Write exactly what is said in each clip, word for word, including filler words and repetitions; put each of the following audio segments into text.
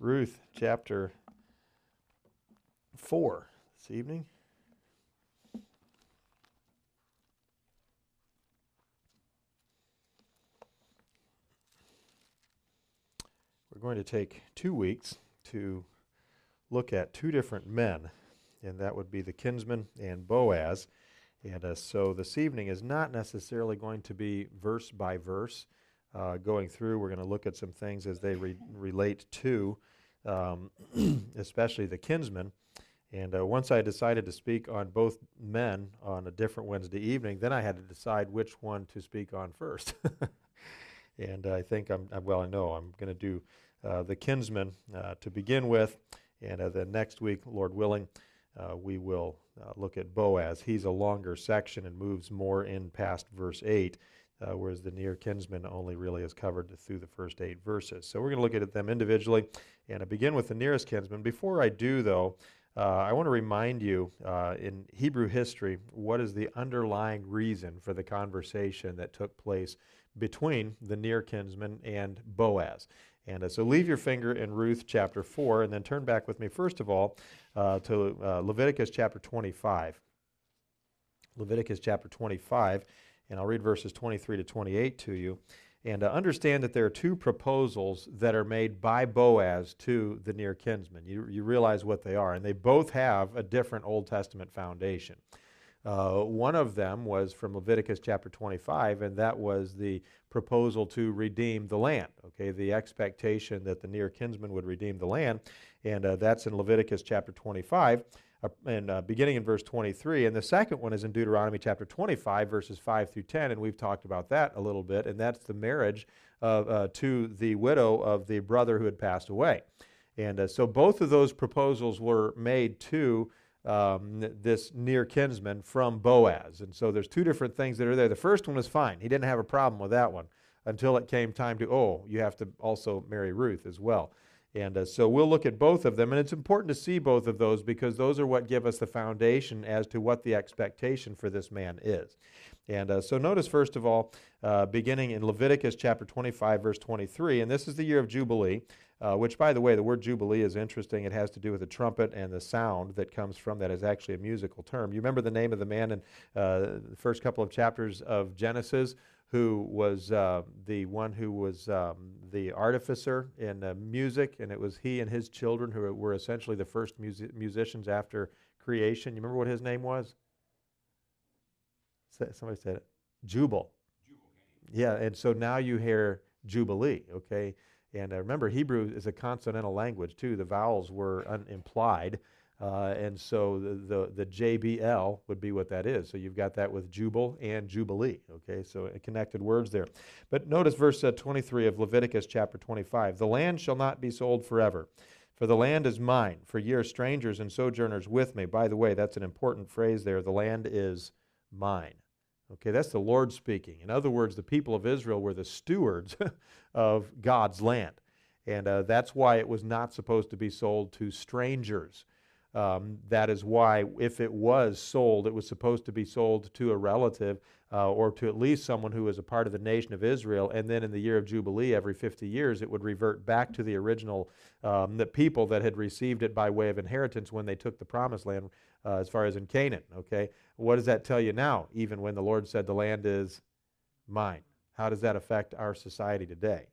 Ruth chapter four this evening. We're going to take two weeks to look at two different men, and that would be the kinsman and Boaz. And uh, so this evening is not necessarily going to be verse by verse uh, going through. We're going to look at some things as they re- relate to, um, especially the kinsman. And uh, once I decided to speak on both men on a different Wednesday evening, then I had to decide which one to speak on first. And I think I'm, well, I know I'm going to do uh, the kinsman uh, to begin with, and uh, then next week, Lord willing, uh, we will uh, look at Boaz. He's a longer section and moves more in past verse eight, uh, whereas the near kinsman only really is covered through the first eight verses. So we're going to look at them individually, and I begin with the nearest kinsman. Before I do, though, uh, I want to remind you, uh, in Hebrew history, what is the underlying reason for the conversation that took place between the near kinsman and Boaz. And uh, so leave your finger in Ruth chapter four, and then turn back with me, first of all, uh, to uh, Leviticus chapter twenty-five. Leviticus chapter twenty-five, and I'll read verses twenty-three to twenty-eight to you. And uh, understand that there are two proposals that are made by Boaz to the near kinsman. You, you realize what they are, and they both have a different Old Testament foundation. Uh, one of them was from Leviticus chapter twenty-five, and that was the proposal to redeem the land, okay, the expectation that the near kinsman would redeem the land, and uh, that's in Leviticus chapter twenty-five, uh, and uh, beginning in verse twenty-three, and the second one is in Deuteronomy chapter twenty-five, verses five through ten, and we've talked about that a little bit, and that's the marriage of, uh, to the widow of the brother who had passed away. And uh, so both of those proposals were made to Um, this near kinsman from Boaz. And so there's two different things that are there. The first one was fine. He didn't have a problem with that one until it came time to, oh, you have to also marry Ruth as well. And uh, so we'll look at both of them. And it's important to see both of those because those are what give us the foundation as to what the expectation for this man is. And uh, so notice, first of all, uh, beginning in Leviticus chapter twenty-five, verse twenty-three, and this is the year of Jubilee, uh, which, by the way, the word Jubilee is interesting. It has to do with the trumpet, and the sound that comes from that is actually a musical term. You remember the name of the man in uh, the first couple of chapters of Genesis who was uh, the one who was um, the artificer in uh, music, and it was he and his children who were essentially the first music- musicians after creation. You remember what his name was? Somebody said it. Jubal. Jubal. Yeah, and so now you hear Jubilee, okay? And uh, remember, Hebrew is a consonantal language, too. The vowels were un- implied, uh, and so the, the, the J B L would be what that is. So you've got that with Jubal and Jubilee, okay? So connected words there. But notice verse uh, twenty-three of Leviticus chapter twenty-five. The land shall not be sold forever, for the land is mine, for ye are strangers and sojourners with me. By the way, that's an important phrase there. The land is mine. Okay, that's the Lord speaking. In other words, the people of Israel were the stewards of God's land. And uh, that's why it was not supposed to be sold to strangers. Um, that is why, if it was sold, it was supposed to be sold to a relative uh, or to at least someone who was a part of the nation of Israel. And then in the year of Jubilee, every fifty years, it would revert back to the original um, the people that had received it by way of inheritance when they took the promised land, uh, as far as in Canaan. Okay, what does that tell you now, even when the Lord said the land is mine? How does that affect our society today?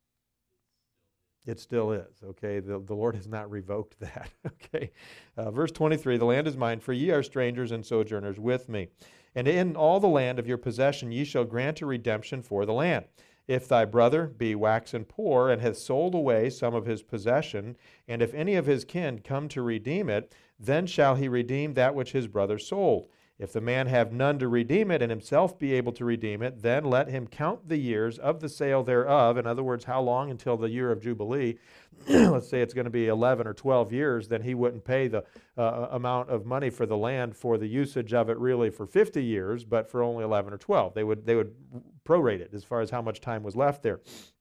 It still is, okay? The, the Lord has not revoked that, okay? Uh, verse twenty-three, the land is mine, for ye are strangers and sojourners with me. And in all the land of your possession ye shall grant a redemption for the land. If thy brother be waxen poor, and hath sold away some of his possession, and if any of his kin come to redeem it, then shall he redeem that which his brother sold. If the man have none to redeem it, and himself be able to redeem it, then let him count the years of the sale thereof. In other words, how long until the year of Jubilee? Let's say it's going to be eleven or twelve years, then he wouldn't pay the uh, amount of money for the land for the usage of it really for fifty years, but for only eleven or twelve. They would, they would prorate it as far as how much time was left there.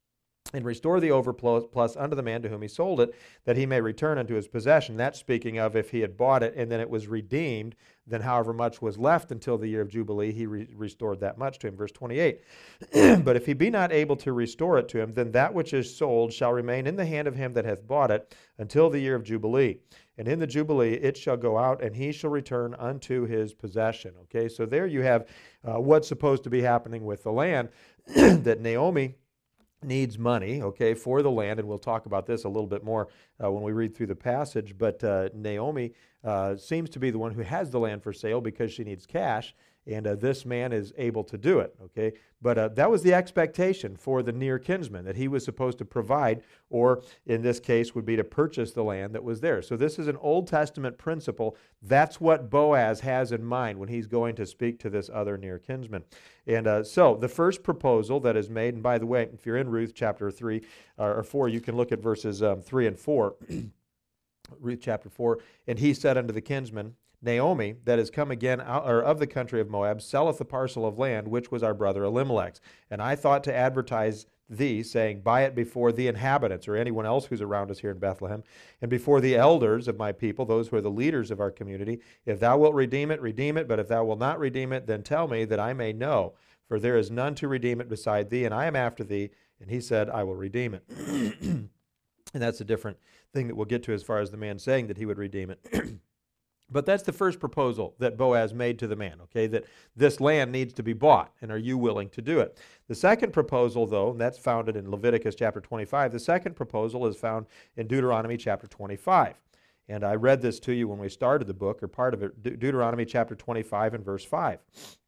and restore the overplus unto the man to whom he sold it, that he may return unto his possession. That's speaking of if he had bought it and then it was redeemed, then however much was left until the year of Jubilee, he re- restored that much to him. Verse twenty-eight, but if he be not able to restore it to him, then that which is sold shall remain in the hand of him that hath bought it until the year of Jubilee. And in the Jubilee it shall go out, and he shall return unto his possession. Okay, so there you have uh, what's supposed to be happening with the land, that Naomi needs money, okay, for the land, and we'll talk about this a little bit more uh, when we read through the passage, but uh, Naomi uh, seems to be the one who has the land for sale because she needs cash, and uh, this man is able to do it, okay? But uh, that was the expectation for the near kinsman, that he was supposed to provide, or in this case would be to purchase the land that was there. So this is an Old Testament principle. That's what Boaz has in mind when he's going to speak to this other near kinsman. And uh, so the first proposal that is made, and by the way, if you're in Ruth chapter three uh, or four, you can look at verses um, three and four. Ruth chapter four, and he said unto the kinsman, Naomi, that is come again out, or of the country of Moab, selleth a parcel of land, which was our brother Elimelech's. And I thought to advertise thee, saying, buy it before the inhabitants, or anyone else who's around us here in Bethlehem, and before the elders of my people, those who are the leaders of our community. If thou wilt redeem it, redeem it, but if thou wilt not redeem it, then tell me, that I may know. For there is none to redeem it beside thee, and I am after thee. And he said, I will redeem it. And that's a different thing that we'll get to as far as the man saying that he would redeem it. But that's the first proposal that Boaz made to the man, okay, that this land needs to be bought, and are you willing to do it? The second proposal, though, and that's founded in Leviticus chapter twenty-five, the second proposal is found in Deuteronomy chapter twenty-five. And I read this to you when we started the book, or part of it, De- Deuteronomy chapter twenty-five and verse five.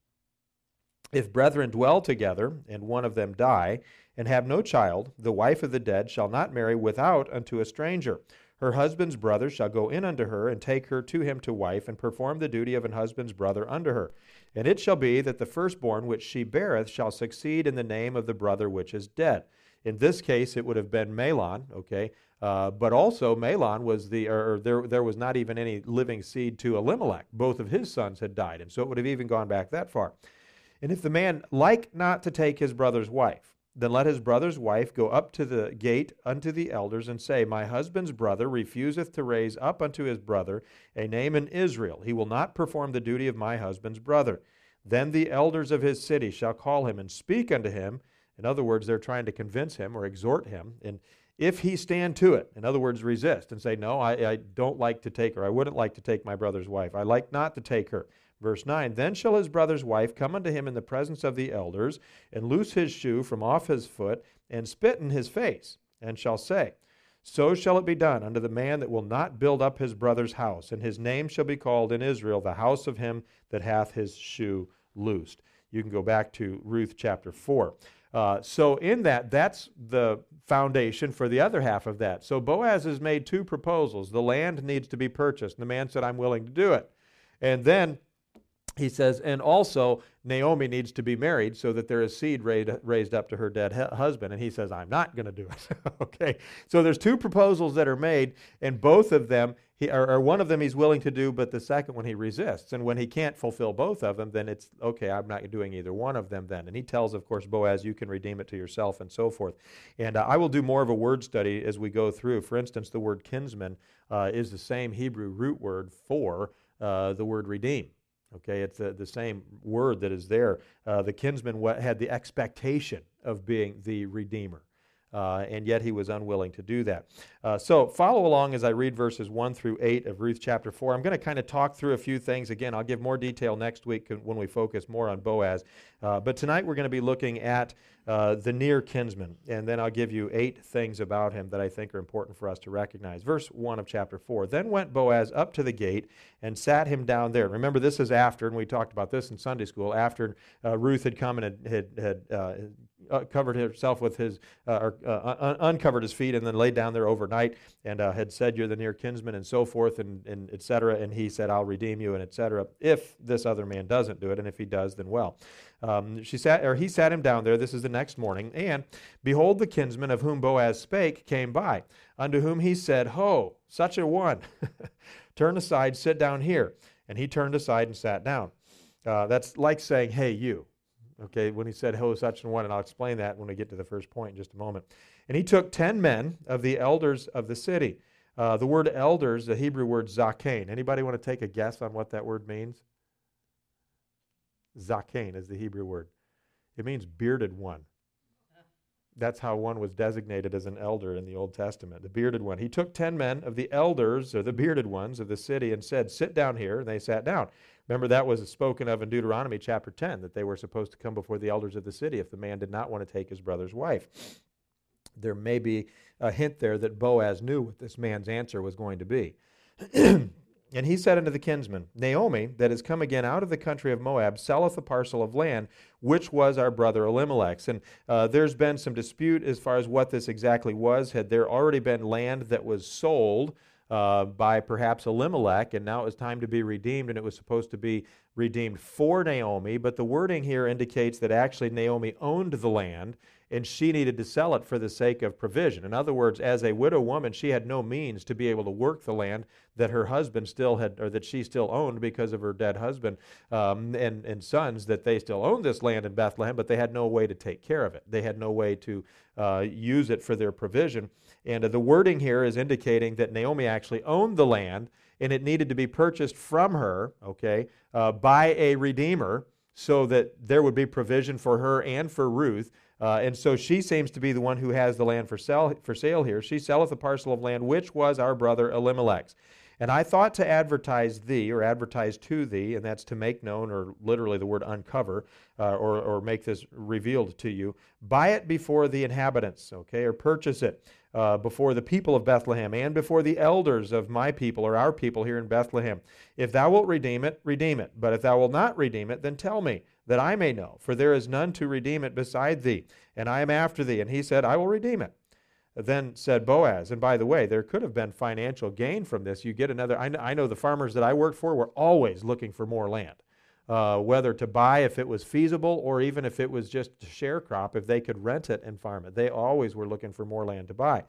If brethren dwell together, and one of them die, and have no child, the wife of the dead shall not marry without unto a stranger. Her husband's brother shall go in unto her, and take her to him to wife, and perform the duty of an husband's brother unto her. And it shall be that the firstborn which she beareth shall succeed in the name of the brother which is dead. In this case, it would have been Mahlon, okay, uh, but also Mahlon was the, or, or there, there was not even any living seed to Elimelech. Both of his sons had died, and so it would have even gone back that far. And if the man like not to take his brother's wife, then let his brother's wife go up to the gate unto the elders, and say, my husband's brother refuseth to raise up unto his brother a name in Israel. He will not perform the duty of my husband's brother. Then the elders of his city shall call him, and speak unto him. In other words, they're trying to convince him or exhort him. And if he stand to it, in other words, resist, and say, no, I, I don't like to take her. I wouldn't like to take my brother's wife. I like not to take her. Verse nine, then shall his brother's wife come unto him in the presence of the elders, and loose his shoe from off his foot, and spit in his face, and shall say, so shall it be done unto the man that will not build up his brother's house, and his name shall be called in Israel the house of him that hath his shoe loosed. You can go back to Ruth chapter four. Uh, so in that, that's the foundation for the other half of that. So Boaz has made two proposals. The land needs to be purchased, and the man said, I'm willing to do it. And then he says, and also Naomi needs to be married so that there is seed raised, raised up to her dead hu- husband. And he says, I'm not going to do it. Okay, so there's two proposals that are made, and both of them, he, or, or one of them he's willing to do, but the second one he resists. And when he can't fulfill both of them, then it's, okay, I'm not doing either one of them then. And he tells, of course, Boaz, you can redeem it to yourself and so forth. And uh, I will do more of a word study as we go through. For instance, the word kinsman uh, is the same Hebrew root word for uh, the word redeem. Okay, it's uh, the same word that is there. Uh, the kinsman had the expectation of being the redeemer, uh, and yet he was unwilling to do that. Uh, so follow along as I read verses one through eight of Ruth chapter four. I'm going to kind of talk through a few things. Again, I'll give more detail next week when we focus more on Boaz. Uh, but tonight we're going to be looking at uh, the near kinsman, and then I'll give you eight things about him that I think are important for us to recognize. Verse one of chapter four, then went Boaz up to the gate and sat him down there. Remember, this is after, and we talked about this in Sunday school, after uh, Ruth had come and had, had, had uh, uh, covered herself with his, uh, or uh, un- uncovered his feet and then laid down there overnight and uh, had said, you're the near kinsman and so forth, and, and et cetera. And he said, I'll redeem you and et cetera, if this other man doesn't do it, and if he does, then well. Um, she sat, or he sat him down there. This is the next morning. And behold, the kinsman of whom Boaz spake came by, unto whom he said, ho, such a one, turn aside, sit down here. And he turned aside and sat down. Uh, that's like saying, hey, you. Okay, when he said, ho, such an one, and I'll explain that when we get to the first point in just a moment. And he took ten men of the elders of the city. Uh, the word elders, the Hebrew word zakain. Anybody want to take a guess on what that word means? Zakain is the Hebrew word. It means bearded one. That's how one was designated as an elder in the Old Testament, the bearded one. He took ten men of the elders, or the bearded ones of the city, and said, sit down here, and they sat down. Remember, that was spoken of in Deuteronomy chapter ten, that they were supposed to come before the elders of the city if the man did not want to take his brother's wife. There may be a hint there that Boaz knew what this man's answer was going to be. And he said unto the kinsman, Naomi, that is come again out of the country of Moab, selleth a parcel of land, which was our brother Elimelech's. And uh, there's been some dispute as far as what this exactly was. Had there already been land that was sold uh, by perhaps Elimelech, and now it was time to be redeemed, and it was supposed to be redeemed for Naomi, but the wording here indicates that actually Naomi owned the land, and she needed to sell it for the sake of provision. In other words, as a widow woman, she had no means to be able to work the land that her husband still had, or that she still owned because of her dead husband um, and, and sons, that they still owned this land in Bethlehem, but they had no way to take care of it. They had no way to uh, use it for their provision. And uh, the wording here is indicating that Naomi actually owned the land, and it needed to be purchased from her, okay, uh, by a redeemer, so that there would be provision for her and for Ruth. Uh, and so she seems to be the one who has the land for sale, for sale here. She selleth a parcel of land, which was our brother Elimelech's. And I thought to advertise thee, or advertise to thee, and that's to make known, or literally the word uncover, uh, or, or make this revealed to you. Buy it before the inhabitants, okay, or purchase it uh, before the people of Bethlehem, and before the elders of my people, or our people here in Bethlehem. If thou wilt redeem it, redeem it. But if thou wilt not redeem it, then tell me, that I may know. For there is none to redeem it beside thee, and I am after thee. And he said, I will redeem it. Then said Boaz, and by the way, there could have been financial gain from this. You get another, I know, I know the farmers that I worked for were always looking for more land, uh, whether to buy if it was feasible, or even if it was just a share crop, if they could rent it and farm it. They always were looking for more land to buy.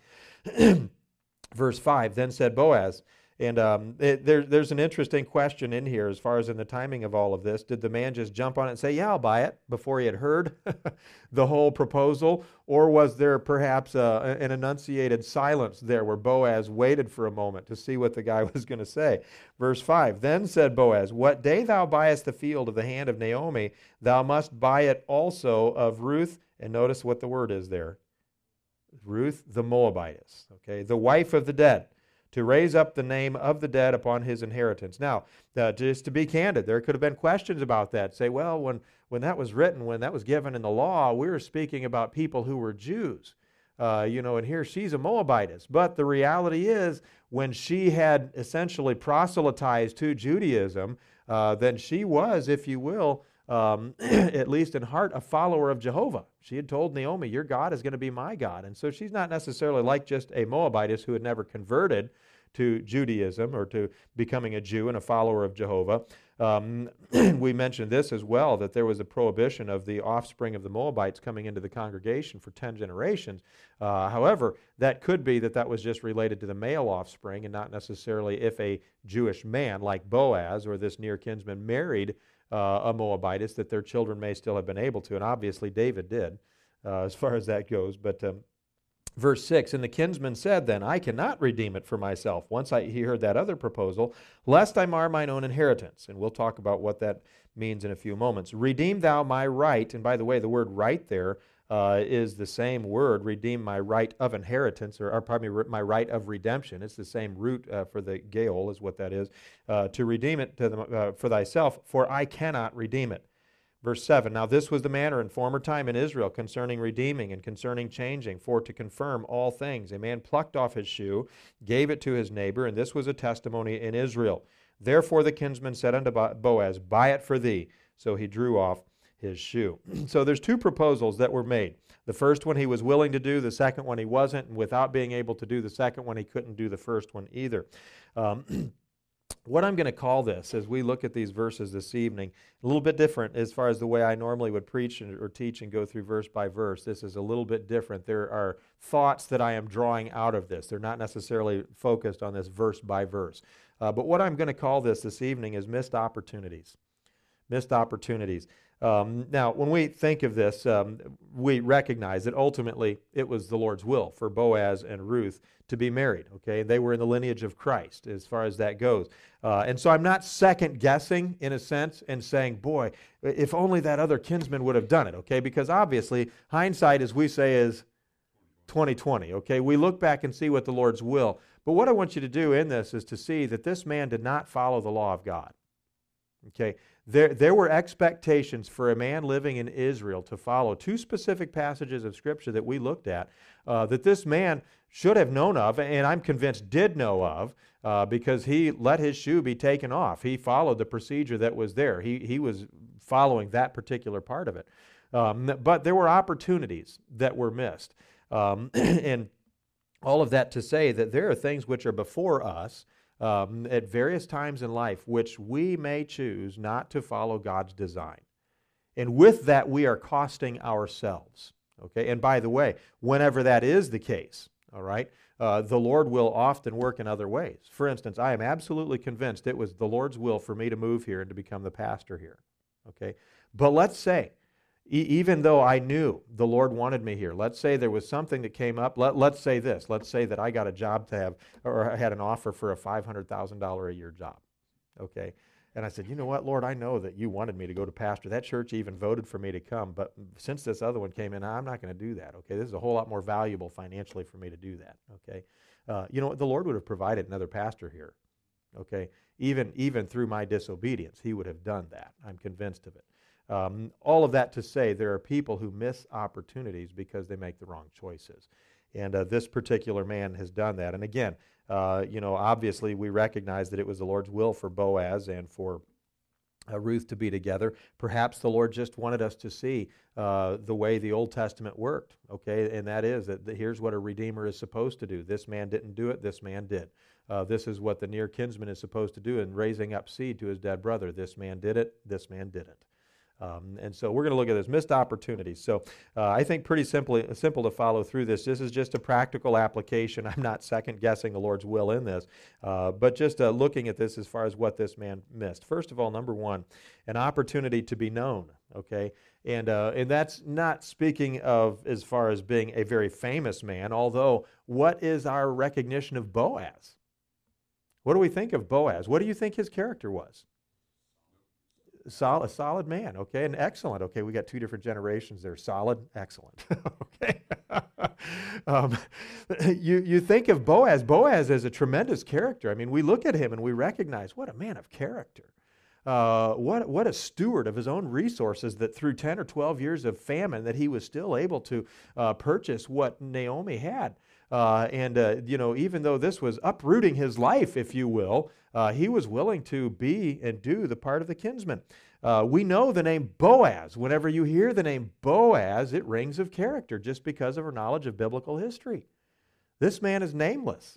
Verse five, then said Boaz, and um, it, there, there's an interesting question in here as far as in the timing of all of this. Did the man just jump on it and say, yeah, I'll buy it, before he had heard the whole proposal? Or was there perhaps uh, an enunciated silence there where Boaz waited for a moment to see what the guy was going to say? Verse five, then said Boaz, what day thou buyest the field of the hand of Naomi, thou must buy it also of Ruth, and notice what the word is there, Ruth the Moabitess, okay, the wife of the dead, to raise up the name of the dead upon his inheritance. Now, uh, just to be candid, there could have been questions about that. Say, well, when, when that was written, when that was given in the law, we were speaking about people who were Jews. Uh, you know, and here she's a Moabitess. But the reality is, when she had essentially proselytized to Judaism, uh, then she was, if you will, um, at least in heart, a follower of Jehovah. She had told Naomi, your God is going to be my God. And so she's not necessarily like just a Moabitess who had never converted to Judaism or to becoming a Jew and a follower of Jehovah. Um, we mentioned this as well, that there was a prohibition of the offspring of the Moabites coming into the congregation for ten generations. Uh, however, that could be that that was just related to the male offspring, and not necessarily if a Jewish man like Boaz or this near kinsman married Uh, a Moabitess, that their children may still have been able to. And obviously David did, uh, as far as that goes. But um, verse six, and the kinsman said then, I cannot redeem it for myself, once I, he heard that other proposal, lest I mar mine own inheritance. And we'll talk about what that means in a few moments. Redeem thou my right. And by the way, the word right there Uh, is the same word, redeem my right of inheritance, or, or pardon me, my right of redemption. It's the same root uh, for the geol is what that is. Uh, to redeem it to the, uh, for thyself, for I cannot redeem it. Verse seven, now this was the manner in former time in Israel concerning redeeming and concerning changing, for to confirm all things. A man plucked off his shoe, gave it to his neighbor, and this was a testimony in Israel. Therefore the kinsman said unto Boaz, buy it for thee. So he drew off his shoe. So there's two proposals that were made. The first one he was willing to do, the second one he wasn't, and without being able to do the second one, he couldn't do the first one either. Um, what I'm going to call this, as we look at these verses this evening, a little bit different as far as the way I normally would preach or teach and go through verse by verse. This is a little bit different. There are thoughts that I am drawing out of this. They're not necessarily focused on this verse by verse. Uh, but what I'm going to call this this evening is missed opportunities. Missed opportunities. Um, now, when we think of this, um, we recognize that ultimately it was the Lord's will for Boaz and Ruth to be married. Okay, they were in the lineage of Christ as far as that goes. Uh, and so I'm not second guessing in a sense and saying, boy, if only that other kinsman would have done it. Okay, because obviously hindsight, as we say, is twenty twenty. Okay, we look back and see what the Lord's will. But what I want you to do in this is to see that this man did not follow the law of God. Okay, there, there were expectations for a man living in Israel to follow two specific passages of Scripture that we looked at uh, that this man should have known of, and I'm convinced did know of, uh, because he let his shoe be taken off. He followed the procedure that was there. He, he was following that particular part of it. Um, but there were opportunities that were missed. Um, and all of that to say that there are things which are before us Um, at various times in life, which we may choose not to follow God's design. And with that, we are costing ourselves. Okay, and by the way, whenever that is the case, all right, uh, the Lord will often work in other ways. For instance, I am absolutely convinced it was the Lord's will for me to move here and to become the pastor here. Okay, but let's say, e- even though I knew the Lord wanted me here, let's say there was something that came up. Let, let's say this. Let's say that I got a job to have, or I had an offer for a five hundred thousand dollars a year job. Okay, and I said, you know what, Lord, I know that you wanted me to go to pastor. That church even voted for me to come, but since this other one came in, I'm not going to do that. Okay, this is a whole lot more valuable financially for me to do that. Okay, uh, you know what, the Lord would have provided another pastor here. Okay, even even through my disobedience, He would have done that. I'm convinced of it. Um, all of that to say, there are people who miss opportunities because they make the wrong choices. And uh, this particular man has done that. And again, uh, you know, obviously we recognize that it was the Lord's will for Boaz and for uh, Ruth to be together. Perhaps the Lord just wanted us to see uh, the way the Old Testament worked, okay? And that is that the, here's what a redeemer is supposed to do. This man didn't do it, this man did. Uh, this is what the near kinsman is supposed to do in raising up seed to his dead brother. This man did it, this man didn't. Um, and so we're going to look at this, missed opportunities. So uh, I think pretty simply, simple to follow through this. This is just a practical application. I'm not second-guessing the Lord's will in this, uh, but just uh, looking at this as far as what this man missed. First of all, number one, an opportunity to be known, okay? And, uh, and that's not speaking of as far as being a very famous man, although what is our recognition of Boaz? What do we think of Boaz? What do you think his character was? Solid, solid man, okay, and excellent. Okay, we got two different generations there. Solid, excellent. Okay, um, you you think of Boaz. Boaz is a tremendous character. I mean, we look at him and we recognize what a man of character. Uh, what what a steward of his own resources. That through ten or twelve years of famine, that he was still able to uh, purchase what Naomi had. Uh, and, uh, you know, even though this was uprooting his life, if you will, uh, he was willing to be and do the part of the kinsman. Uh, we know the name Boaz. Whenever you hear the name Boaz, it rings of character just because of our knowledge of biblical history. This man is nameless.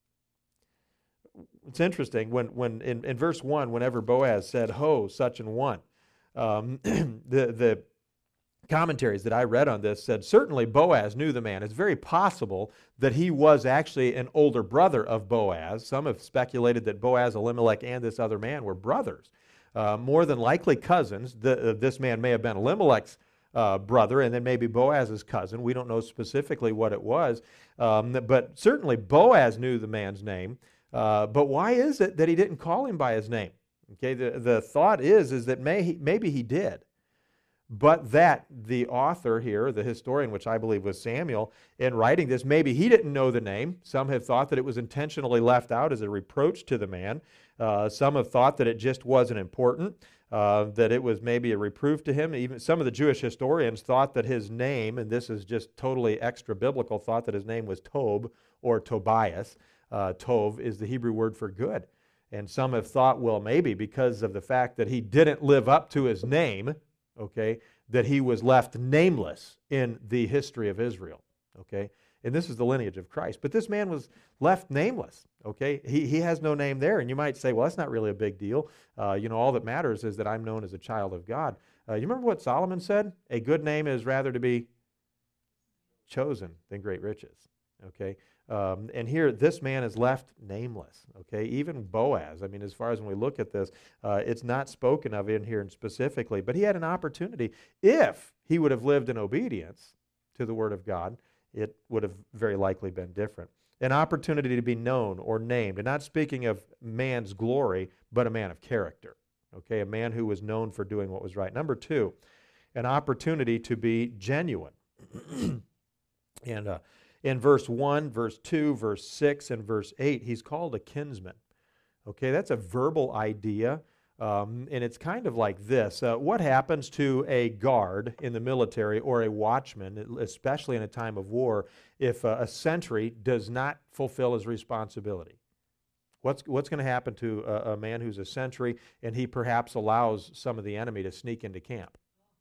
It's interesting, when, when in, in verse one, whenever Boaz said, ho, such an one, um, the, the commentaries that I read on this said certainly Boaz knew the man. It's very possible that he was actually an older brother of Boaz. Some have speculated that Boaz, Elimelech, and this other man were brothers. Uh, more than likely cousins. The, uh, this man may have been Elimelech's uh, brother and then maybe Boaz's cousin. We don't know specifically what it was. Um, but certainly Boaz knew the man's name. Uh, but why is it that he didn't call him by his name? Okay, the, the thought is, is that may he, maybe he did. But that the author here, the historian, which I believe was Samuel, in writing this, maybe he didn't know the name. Some have thought that it was intentionally left out as a reproach to the man. Uh, some have thought that it just wasn't important, uh, that it was maybe a reproof to him. Even some of the Jewish historians thought that his name, and this is just totally extra-biblical, thought that his name was Tob or Tobias. Uh, Tov is the Hebrew word for good. And some have thought, well, maybe because of the fact that he didn't live up to his name, okay, that he was left nameless in the history of Israel, okay? And this is the lineage of Christ. But this man was left nameless, okay? He, he has no name there. And you might say, well, that's not really a big deal. Uh, you know, all that matters is that I'm known as a child of God. Uh, you remember what Solomon said? A good name is rather to be chosen than great riches, okay? Um, and here, this man is left nameless, okay? Even Boaz, I mean, as far as when we look at this, uh, it's not spoken of in here specifically, but he had an opportunity. If he would have lived in obedience to the Word of God, it would have very likely been different. An opportunity to be known or named, and not speaking of man's glory, but a man of character, okay? A man who was known for doing what was right. Number two, an opportunity to be genuine. and uh, in verse one, verse two, verse six, and verse eight, he's called a kinsman. Okay, that's a verbal idea, um, and it's kind of like this. Uh, what happens to a guard in the military or a watchman, especially in a time of war, if uh, a sentry does not fulfill his responsibility? What's, what's going to happen to a, a man who's a sentry and he perhaps allows some of the enemy to sneak into camp?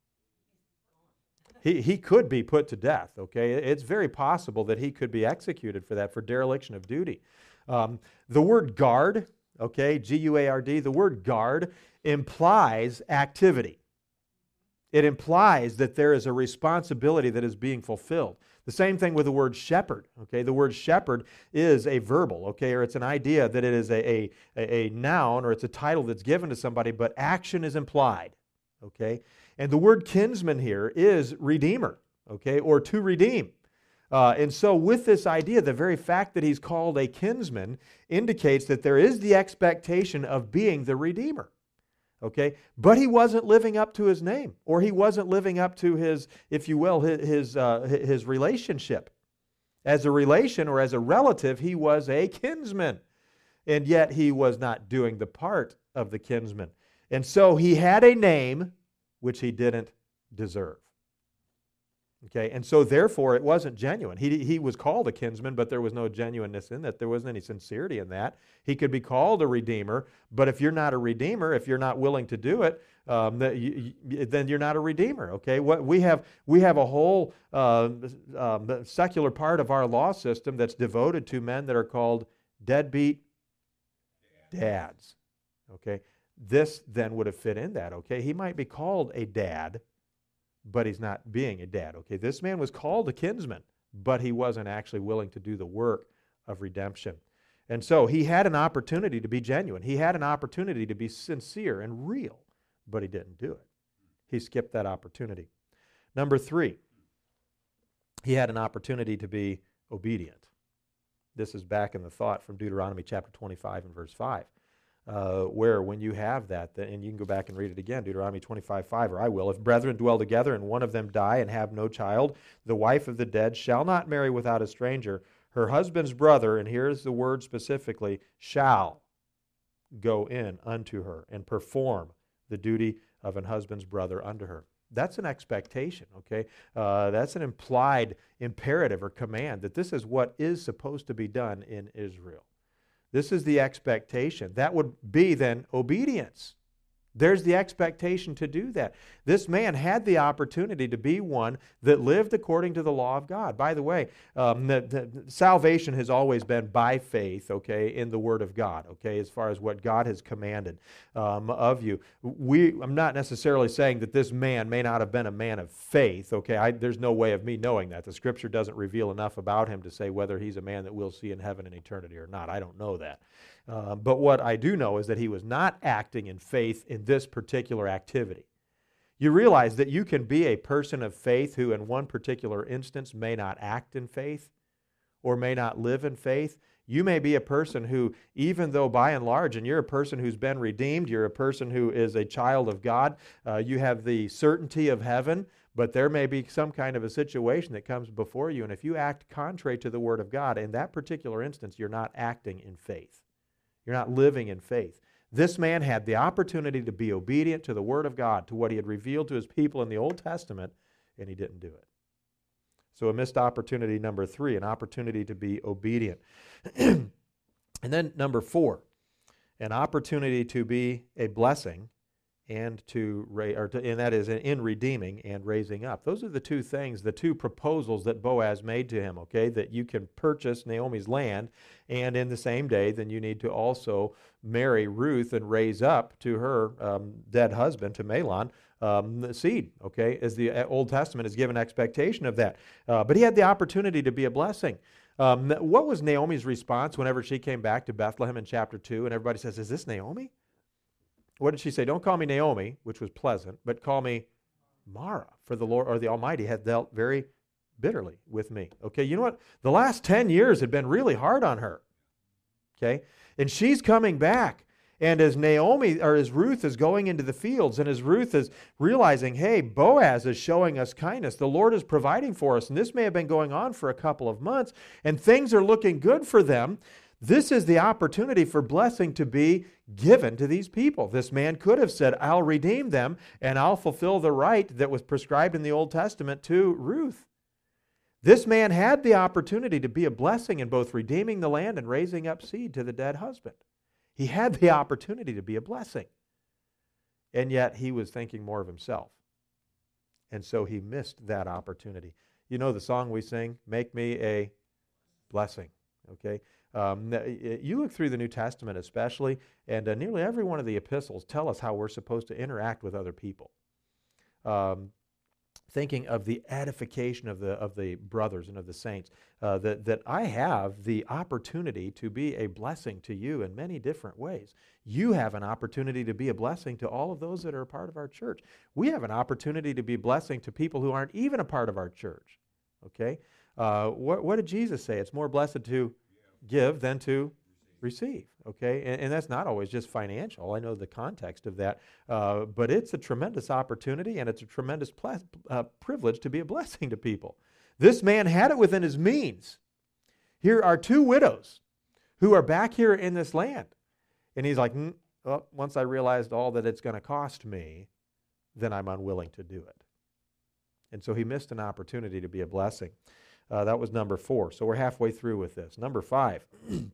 He, he could be put to death, okay? It's very possible that he could be executed for that, for dereliction of duty. Um, the word guard, okay, G U A R D, the word guard implies activity. It implies that there is a responsibility that is being fulfilled. The same thing with the word shepherd, okay? The word shepherd is a verbal, okay, or it's an idea that it is a, a, a noun or it's a title that's given to somebody, but action is implied, okay? And the word kinsman here is redeemer, okay, or to redeem. Uh, and so with this idea, the very fact that he's called a kinsman indicates that there is the expectation of being the redeemer, okay? But he wasn't living up to his name, or he wasn't living up to his, if you will, his, his, uh, his relationship. As a relation or as a relative, he was a kinsman, and yet he was not doing the part of the kinsman. And so he had a name which he didn't deserve. Okay, and so therefore it wasn't genuine. He, he was called a kinsman, but there was no genuineness in that. There wasn't any sincerity in that. He could be called a redeemer, but if you're not a redeemer, if you're not willing to do it, um, that you, you, then you're not a redeemer. Okay, what we have we have a whole uh, um, secular part of our law system that's devoted to men that are called deadbeat dads. Okay. This then would have fit in that, okay? He might be called a dad, but he's not being a dad, okay? This man was called a kinsman, but he wasn't actually willing to do the work of redemption. And so he had an opportunity to be genuine. He had an opportunity to be sincere and real, but he didn't do it. He skipped that opportunity. Number three, he had an opportunity to be obedient. This is back in the thought from Deuteronomy chapter twenty-five and verse five. Uh, where when you have that, and you can go back and read it again, Deuteronomy twenty-five five, or I will, if brethren dwell together and one of them die and have no child, the wife of the dead shall not marry without a stranger. Her husband's brother, and here's the word specifically, shall go in unto her and perform the duty of an husband's brother unto her. That's an expectation, okay? Uh, that's an implied imperative or command that this is what is supposed to be done in Israel. This is the expectation. That would be then obedience. There's the expectation to do that. This man had the opportunity to be one that lived according to the law of God. By the way, um, the, the, salvation has always been by faith, okay, in the Word of God, okay, as far as what God has commanded um, of you. We, I'm not necessarily saying that this man may not have been a man of faith, okay. I, there's no way of me knowing that. The Scripture doesn't reveal enough about him to say whether he's a man that we'll see in heaven in eternity or not. I don't know that. Uh, but what I do know is that he was not acting in faith in this particular activity. You realize that you can be a person of faith who in one particular instance may not act in faith or may not live in faith. You may be a person who, even though by and large, and you're a person who's been redeemed, you're a person who is a child of God, uh, you have the certainty of heaven, but there may be some kind of a situation that comes before you, and if you act contrary to the Word of God, in that particular instance, you're not acting in faith. You're not living in faith. This man had the opportunity to be obedient to the Word of God, to what he had revealed to his people in the Old Testament, and he didn't do it. So a missed opportunity number three, an opportunity to be obedient. And then number four, an opportunity to be a blessing and to, or to, and that is in redeeming and raising up. Those are the two things, the two proposals that Boaz made to him, okay, that you can purchase Naomi's land, and in the same day, then you need to also marry Ruth and raise up to her um, dead husband, to Mahlon, um, the seed, okay, as the Old Testament has given expectation of that. Uh, but he had the opportunity to be a blessing. Um, what was Naomi's response whenever she came back to Bethlehem in chapter two and everybody says, is this Naomi? What did she say? Don't call me Naomi, which was pleasant, but call me Mara, for the Lord or the Almighty had dealt very bitterly with me. Okay, you know what? The last ten years had been really hard on her. Okay, and she's coming back. And as Naomi, or as Ruth is going into the fields, and as Ruth is realizing, hey, Boaz is showing us kindness, the Lord is providing for us, and this may have been going on for a couple of months, and things are looking good for them, this is the opportunity for blessing to be given to these people. This man could have said, I'll redeem them, and I'll fulfill the right that was prescribed in the Old Testament to Ruth. This man had the opportunity to be a blessing in both redeeming the land and raising up seed to the dead husband. He had the opportunity to be a blessing. And yet he was thinking more of himself. And so he missed that opportunity. You know the song we sing, Make Me a Blessing. Okay? Um, you look through the New Testament especially, and uh, nearly every one of the epistles tell us how we're supposed to interact with other people. Um, thinking of the edification of the of the brothers and of the saints, uh, that, that I have the opportunity to be a blessing to you in many different ways. You have an opportunity to be a blessing to all of those that are a part of our church. We have an opportunity to be a blessing to people who aren't even a part of our church. Okay? Uh, what, what did Jesus say? It's more blessed to give than to receive, okay? And, and that's not always just financial. I know the context of that, uh, but it's a tremendous opportunity and it's a tremendous pl- uh, privilege to be a blessing to people. This man had it within his means. Here are two widows who are back here in this land. And he's like, mm, well, once I realized all that it's going to cost me, then I'm unwilling to do it. And so he missed an opportunity to be a blessing. Uh, that was number four. So we're halfway through with this. Number five.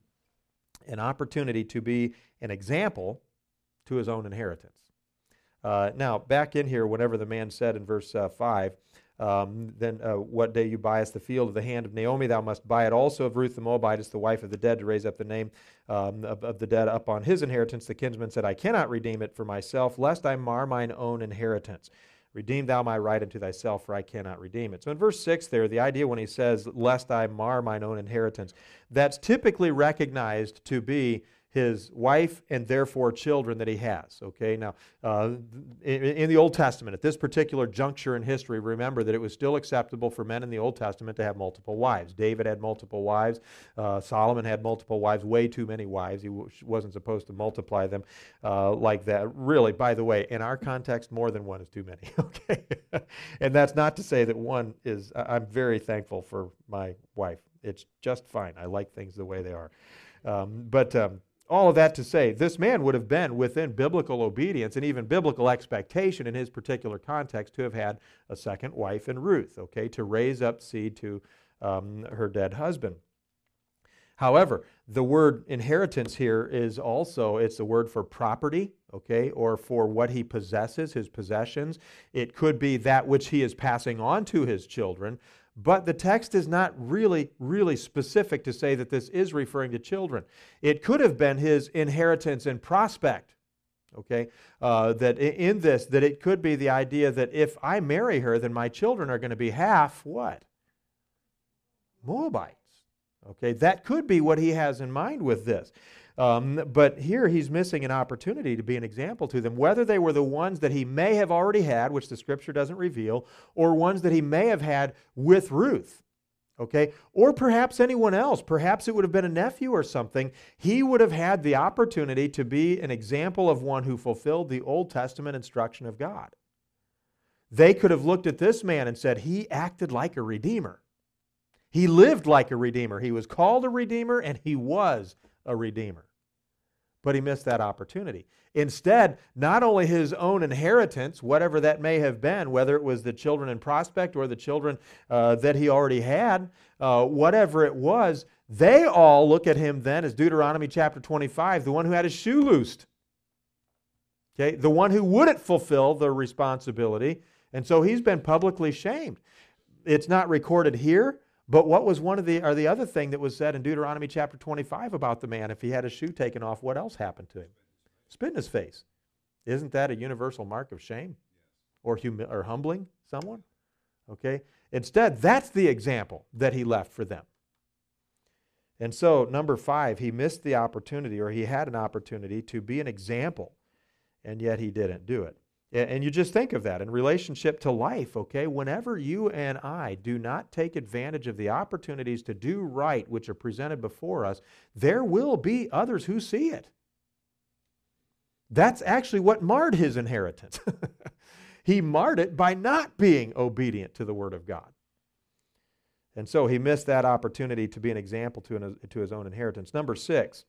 An opportunity to be an example to his own inheritance. Uh, now, back in here, whenever the man said in verse uh, five, um, then uh, what day you buyest the field of the hand of Naomi, thou must buy it also of Ruth the Moabitess, the wife of the dead, to raise up the name um, of, of the dead upon his inheritance. The kinsman said, I cannot redeem it for myself, lest I mar mine own inheritance. Redeem thou my right unto thyself, for I cannot redeem it. So in verse six there, the idea when he says, lest I mar mine own inheritance, that's typically recognized to be his wife and therefore children that he has. Okay, now uh, in, in the Old Testament, at this particular juncture in history, remember that it was still acceptable for men in the Old Testament to have multiple wives. David had multiple wives. Uh, Solomon had multiple wives, way too many wives. He w- wasn't supposed to multiply them uh, like that. Really, by the way, in our context, more than one is too many. Okay, and that's not to say that one is. I'm very thankful for my wife. It's just fine. I like things the way they are. Um, but um, all of that to say, this man would have been within biblical obedience and even biblical expectation in his particular context to have had a second wife in Ruth, okay, to raise up seed to um, her dead husband. However, the word inheritance here is also, it's the word for property, okay, or for what he possesses, his possessions. It could be that which he is passing on to his children. But the text is not really, really specific to say that this is referring to children. It could have been his inheritance and prospect, okay? Uh, that in this, that it could be the idea that if I marry her, then my children are going to be half what? Moabites, okay? That could be what he has in mind with this. Um, but here he's missing an opportunity to be an example to them, whether they were the ones that he may have already had, which the Scripture doesn't reveal, or ones that he may have had with Ruth, okay? Or perhaps anyone else. Perhaps it would have been a nephew or something. He would have had the opportunity to be an example of one who fulfilled the Old Testament instruction of God. They could have looked at this man and said, he acted like a redeemer. He lived like a redeemer. He was called a redeemer, and he was a redeemer. But he missed that opportunity. Instead, not only his own inheritance, whatever that may have been, whether it was the children in prospect or the children uh, that he already had, uh, whatever it was, they all look at him then as Deuteronomy chapter twenty-five, the one who had his shoe loosed. Okay, the one who wouldn't fulfill the responsibility, and so he's been publicly shamed. It's not recorded here. But what was one of the, or the other thing that was said in Deuteronomy chapter twenty-five about the man? If he had his shoe taken off, what else happened to him? Spit in his face. Isn't that a universal mark of shame? Or, humi- or humbling someone? Okay? Instead, that's the example that he left for them. And so, number five, he missed the opportunity, or he had an opportunity to be an example, and yet he didn't do it. And you just think of that in relationship to life, okay? Whenever you and I do not take advantage of the opportunities to do right which are presented before us, there will be others who see it. That's actually what marred his inheritance. He marred it by not being obedient to the Word of God. And so he missed that opportunity to be an example to, an, to his own inheritance. Number six,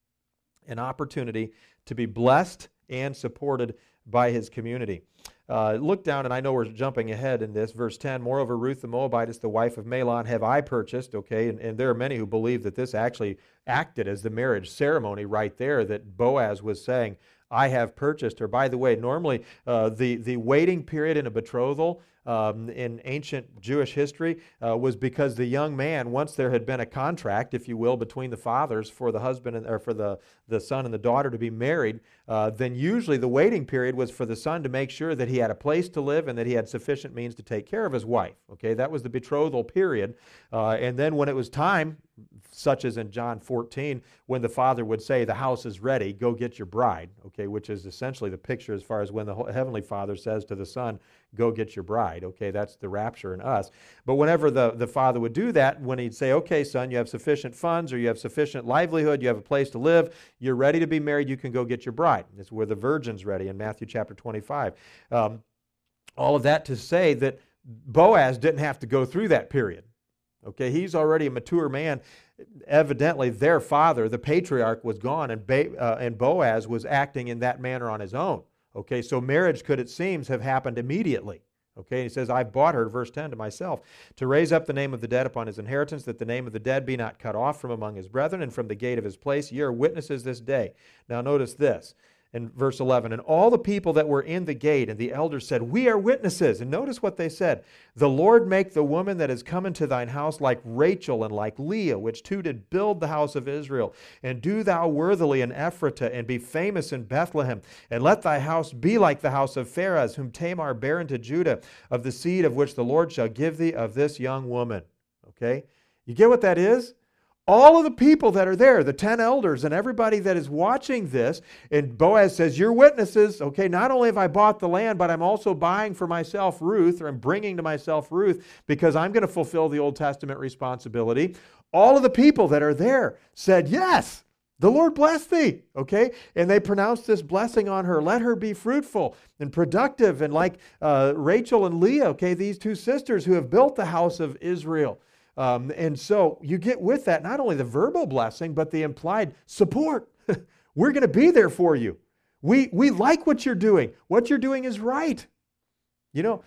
an opportunity to be blessed and supported by his community. Uh, look down, and I know we're jumping ahead in this, verse ten, moreover, Ruth the Moabitess, the wife of Mahlon, have I purchased, okay, and, and there are many who believe that this actually acted as the marriage ceremony right there, that Boaz was saying, I have purchased her. By the way, normally uh, the, the waiting period in a betrothal um, in ancient Jewish history uh, was because the young man, once there had been a contract, if you will, between the fathers for the husband and, or for the, the son and the daughter to be married, uh, then usually the waiting period was for the son to make sure that he had a place to live and that he had sufficient means to take care of his wife. Okay, that was the betrothal period. Uh, and then when it was time, such as in John fourteen, when the father would say, the house is ready, go get your bride, okay, which is essentially the picture as far as when the Heavenly Father says to the Son, go get your bride, okay, that's the rapture in us. But whenever the, the father would do that, when he'd say, okay, son, you have sufficient funds or you have sufficient livelihood, you have a place to live, you're ready to be married, you can go get your bride. It's where the virgin's ready in Matthew chapter twenty-five. Um, all of that to say that Boaz didn't have to go through that period. Okay, he's already a mature man. Evidently, their father, the patriarch, was gone, and, ba- uh, and Boaz was acting in that manner on his own. Okay, so marriage could, it seems, have happened immediately. Okay, he says, I bought her, verse ten, to myself, to raise up the name of the dead upon his inheritance, that the name of the dead be not cut off from among his brethren, and from the gate of his place. Ye are witnesses this day. Now notice this. In verse eleven, and all the people that were in the gate and the elders said, we are witnesses. And notice what they said. The Lord make the woman that is come into thine house like Rachel and like Leah, which two did build the house of Israel. And do thou worthily in Ephratah, and be famous in Bethlehem. And let thy house be like the house of Pharez, whom Tamar bare unto Judah, of the seed of which the Lord shall give thee of this young woman. Okay? You get what that is? All of the people that are there, the ten elders and everybody that is watching this, and Boaz says, you're witnesses, okay, not only have I bought the land, but I'm also buying for myself Ruth, or I'm bringing to myself Ruth, because I'm going to fulfill the Old Testament responsibility. All of the people that are there said, yes, the Lord bless thee, okay? And they pronounced this blessing on her. Let her be fruitful and productive, and like uh, Rachel and Leah, okay, these two sisters who have built the house of Israel. Um, and so you get with that not only the verbal blessing, but the implied support. We're going to be there for you. We, we like what you're doing. What you're doing is right. You know,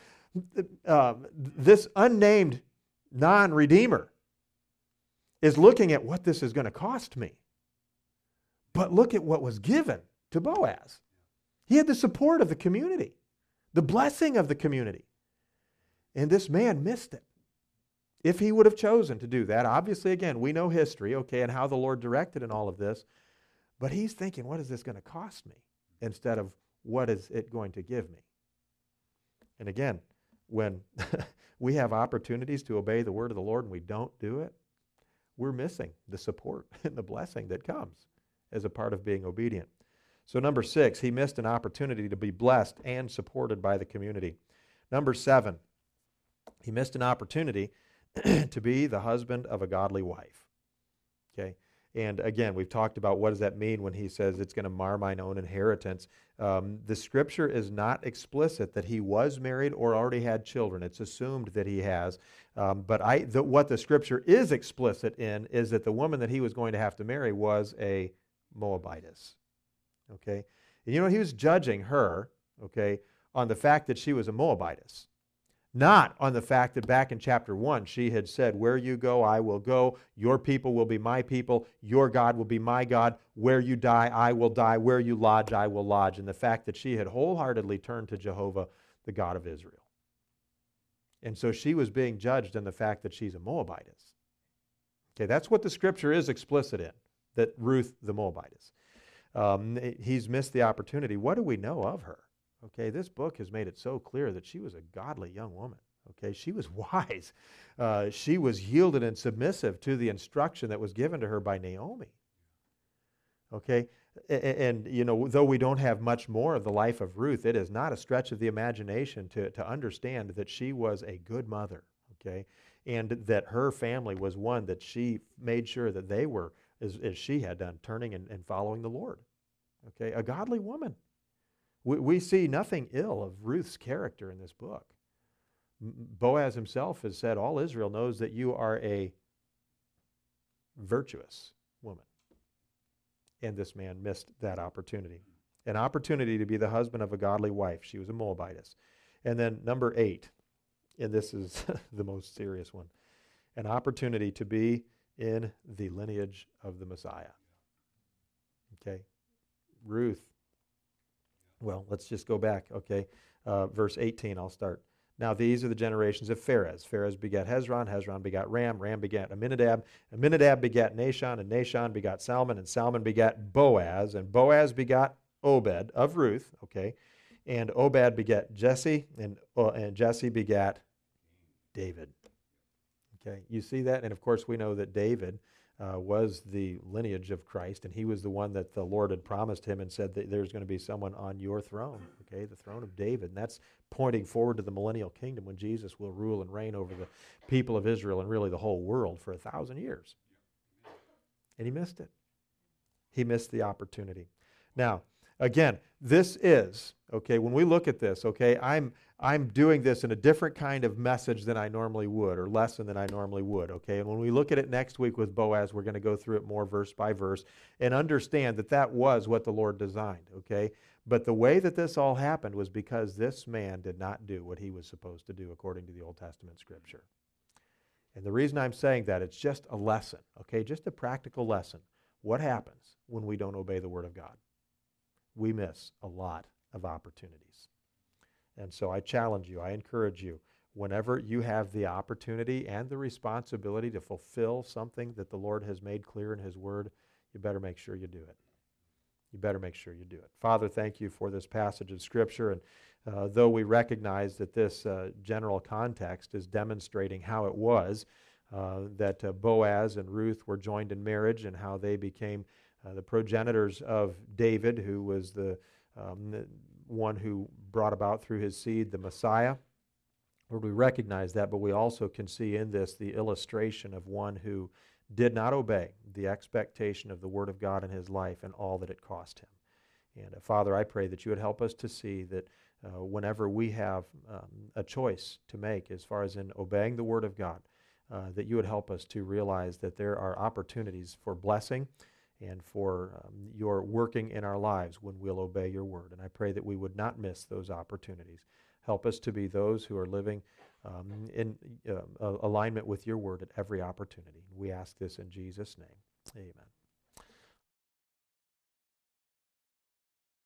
uh, this unnamed non-redeemer is looking at what this is going to cost me. But look at what was given to Boaz. He had the support of the community, the blessing of the community. And this man missed it. If he would have chosen to do that, obviously, again, we know history, okay, and how the Lord directed in all of this, but he's thinking, what is this going to cost me? Instead of, what is it going to give me? And again, when we have opportunities to obey the word of the Lord and we don't do it, we're missing the support and the blessing that comes as a part of being obedient. So number six, he missed an opportunity to be blessed and supported by the community. Number seven, he missed an opportunity to be the husband of a godly wife. Okay? And again, we've talked about what does that mean when he says it's going to mar mine own inheritance. Um, the scripture is not explicit that he was married or already had children. It's assumed that he has. Um, but I, the, what the scripture is explicit in is that the woman that he was going to have to marry was a Moabitess. Okay? And you know, he was judging her, okay, on the fact that she was a Moabitess. Not on the fact that back in chapter one, she had said, where you go, I will go. Your people will be my people. Your God will be my God. Where you die, I will die. Where you lodge, I will lodge. And the fact that she had wholeheartedly turned to Jehovah, the God of Israel. And so she was being judged in the fact that she's a Moabitess. Okay, that's what the scripture is explicit in, that Ruth the Moabitess. Um, he's missed the opportunity. What do we know of her? Okay, this book has made it so clear that she was a godly young woman. Okay, she was wise. Uh, she was yielded and submissive to the instruction that was given to her by Naomi. Okay, and, and you know, though we don't have much more of the life of Ruth, it is not a stretch of the imagination to, to understand that she was a good mother. Okay, and that her family was one that she made sure that they were, as, as she had done, turning and, and following the Lord. Okay, a godly woman. We, we see nothing ill of Ruth's character in this book. Boaz himself has said, all Israel knows that you are a virtuous woman. And this man missed that opportunity. An opportunity to be the husband of a godly wife. She was a Moabitess. And then number eight, and this is the most serious one, an opportunity to be in the lineage of the Messiah. Okay, Ruth. Well, let's just go back, okay. Uh, verse eighteen, I'll start. Now these are the generations of Pharez. Pharez begat Hezron, Hezron begat Ram, Ram begat Aminadab, Aminadab begat Nahshon, and Nahshon begat Salmon, and Salmon begat Boaz, and Boaz begat Obed of Ruth, okay, and Obed begat Jesse, and, uh, and Jesse begat David. Okay, you see that? And of course we know that David uh, was the lineage of Christ, and he was the one that the Lord had promised him and said that there's going to be someone on your throne, okay, the throne of David. And that's pointing forward to the millennial kingdom when Jesus will rule and reign over the people of Israel and really the whole world for a thousand years. And he missed it. He missed the opportunity. Now, again, this is, okay, when we look at this, okay, I'm I'm doing this in a different kind of message than I normally would, or lesson than I normally would, okay? And when we look at it next week with Boaz, we're going to go through it more verse by verse and understand that that was what the Lord designed, okay? But the way that this all happened was because this man did not do what he was supposed to do according to the Old Testament Scripture. And the reason I'm saying that, it's just a lesson, okay? Just a practical lesson. What happens when we don't obey the Word of God? We miss a lot of opportunities. And so I challenge you, I encourage you, whenever you have the opportunity and the responsibility to fulfill something that the Lord has made clear in His Word, you better make sure you do it. You better make sure you do it. Father, thank you for this passage of Scripture. And uh, though we recognize that this uh, general context is demonstrating how it was, uh, that uh, Boaz and Ruth were joined in marriage and how they became uh, the progenitors of David, who was the, um, the one who brought about through his seed the Messiah. Lord, we recognize that, but we also can see in this the illustration of one who did not obey the expectation of the Word of God in his life and all that it cost him. And uh, Father, I pray that you would help us to see that uh, whenever we have um, a choice to make as far as in obeying the Word of God, uh, that you would help us to realize that there are opportunities for blessing and for um, your working in our lives when we'll obey your word. And I pray that we would not miss those opportunities. Help us to be those who are living um, in uh, alignment with your word at every opportunity. We ask this in Jesus' name. Amen.